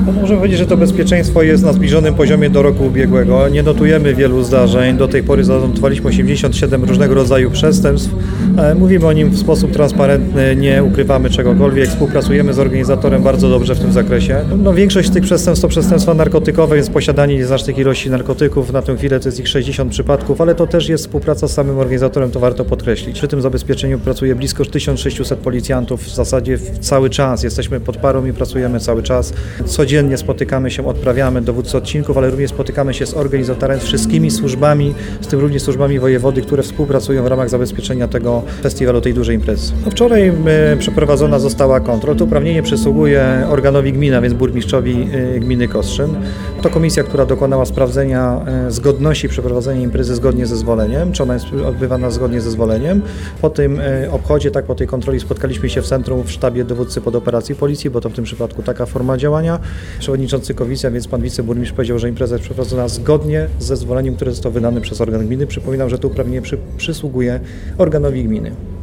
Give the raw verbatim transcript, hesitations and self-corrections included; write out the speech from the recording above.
No, możemy powiedzieć, że to bezpieczeństwo jest na zbliżonym poziomie do roku ubiegłego. Nie notujemy wielu zdarzeń. Do tej pory zanotowaliśmy osiemdziesiąt siedem różnego rodzaju przestępstw. Mówimy o nim w sposób transparentny, nie ukrywamy czegokolwiek. Współpracujemy z organizatorem bardzo dobrze w tym zakresie. No, większość z tych przestępstw to przestępstwa narkotykowe, więc posiadanie nieznacznych ilości narkotyków. Na tę chwilę to jest ich sześćdziesiąt przypadków, ale to też jest współpraca z samym organizatorem, to warto podkreślić. Przy tym zabezpieczeniu pracuje blisko tysiąc sześćset policjantów. W zasadzie cały czas jesteśmy pod parą i pracujemy cały czas. Codziennie spotykamy się, odprawiamy dowódcy odcinków, ale również spotykamy się z organizatorem, z wszystkimi służbami, z tym również służbami wojewody, które współpracują w ramach zabezpieczenia tego festiwalu, tej dużej imprezy. No, wczoraj y, przeprowadzona została kontrola. To uprawnienie przysługuje organowi gmina, więc burmistrzowi y, gminy Kostrzyn. To komisja, która dokonała sprawdzenia y, zgodności przeprowadzenia imprezy zgodnie ze zwoleniem, czy ona jest odbywana zgodnie ze zwoleniem. Po tym y, obchodzie, tak po tej kontroli spotkaliśmy się w centrum, w sztabie dowódcy podoperacji policji, bo to w tym przypadku taka forma działania. Przewodniczący komisji, więc pan wiceburmistrz powiedział, że impreza jest przeprowadzona zgodnie ze zezwoleniem, które zostało wydane przez organ gminy. Przypominam, że to uprawnienie przy, przysługuje organowi gminy.